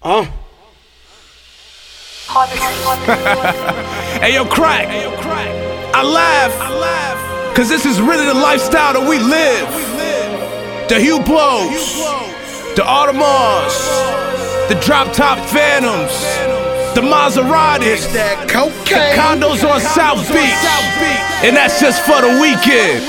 Hey yo, Crack. I laugh, cause this is really the lifestyle that we live. The Hublots, the Audemars, the drop top Phantoms, the Maseratis, the condos on South Beach, and that's just for the weekend.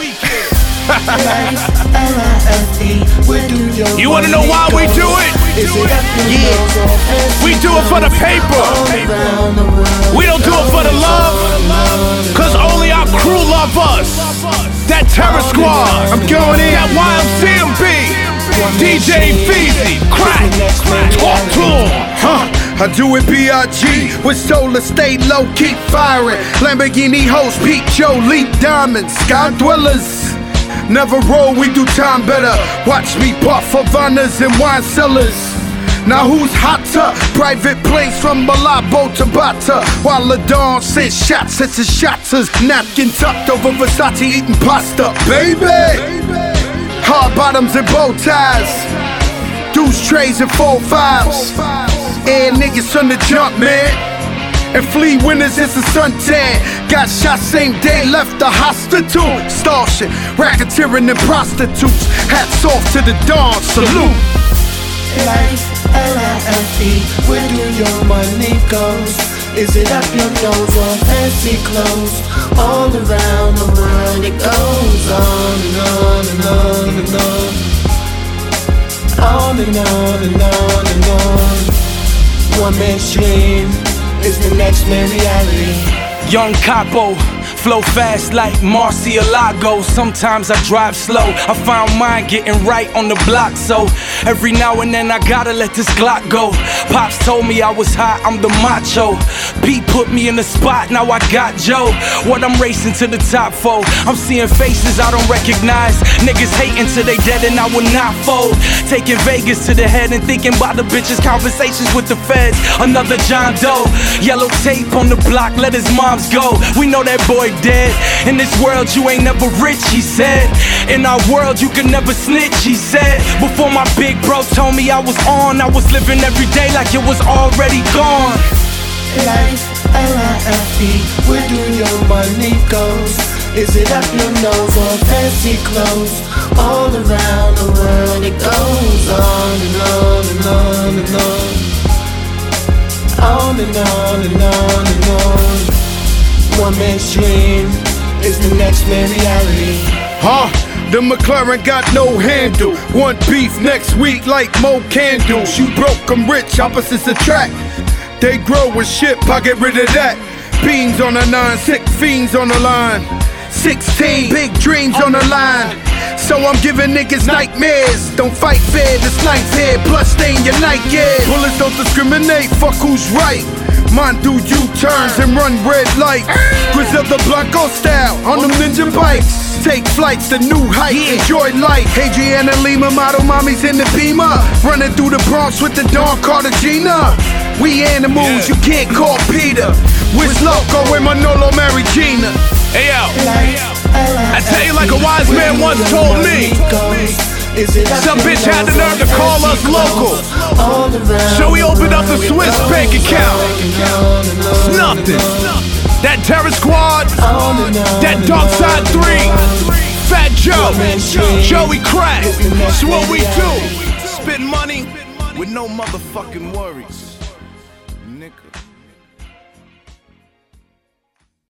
You wanna know why we do it? Yeah. We do it for the paper. We don't do it for the love, cause only our crew love us. That Terror Squad, I'm going in. That YMCMB, DJ Feezy, Crack, talk to him. I do it B.I.G. with solar, stay low, keep firing. Lamborghini hoes, Pete Joe, Leap Diamonds, Sky Dwellers. Never roll, we do time better. Watch me puff Havanas and wine cellars. Now who's hotter? Private planes from Malabo to Bata, while the dawn sends shots at the shotters. Napkin tucked over Versace eating pasta, baby. Hard bottoms and bow ties, deuce trays and 4-5s. And niggas on the jump, man. And flee winners, it's a suntan. Got shot same day, left the hospital. Starship, racketeering and prostitutes. Hats off to the dawn, salute. Life, L-I-F-E, where do your money goes? Is it up your nose or fancy clothes? All around the world it goes on and on and on and on. On and on and on and on. One man's dream is the next man's reality. Young Capo, flow fast like Marcialago. Sometimes I drive slow, I found mine getting right on the block. So every now and then I gotta let this Glock go. Pops told me I was hot, I'm the macho. Pete put me in the spot, now I got Joe. What I'm racing to the top for, I'm seeing faces I don't recognize. Niggas hating till they dead and I will not fold. Taking Vegas to the head and thinking about the bitches, conversations with the feds. Another John Doe, yellow tape on the block, let his moms go. We know that boy dead. In this world you ain't never rich, he said. In our world you can never snitch, he said. Before my big bro told me I was on, I was living every day like it was already gone. Life, L-I-F-E, where do your money goes? Is it up your nose or fancy clothes? All around the world it goes on and on and on and on. On and on and on and on. One man's dream is the next man's reality. The McLaren got no handle. One beef next week like Mo Candles. You broke, I'm rich, opposites attract. They grow with shit, I get rid of that. Beans on the 9, sick fiends on the line. 16, big dreams on the line. So I'm giving niggas nightmares. Don't fight fair, this knife here, plus stay in your night gear. Bullets don't discriminate, fuck who's right. Mine do U-turns and run red light. Griselda Blanco style on them ninja bikes. Take flights to new heights, enjoy life. Adriana Lima, model mommies in the Beamer. Running through the Bronx with the Dawn Cartagena. We animals, you can't call Peter. Wish Loco and Manolo marry Gina. Hey yo, I tell you like a wise man once told me. Some bitch had the nerve to call us local, so we opened up the Swiss bank account. It's nothing. That Terror Squad, that Dark Side 3, Fat Joe, Joey Crack. That's what we do. Spend money with no motherfucking worries, nigga.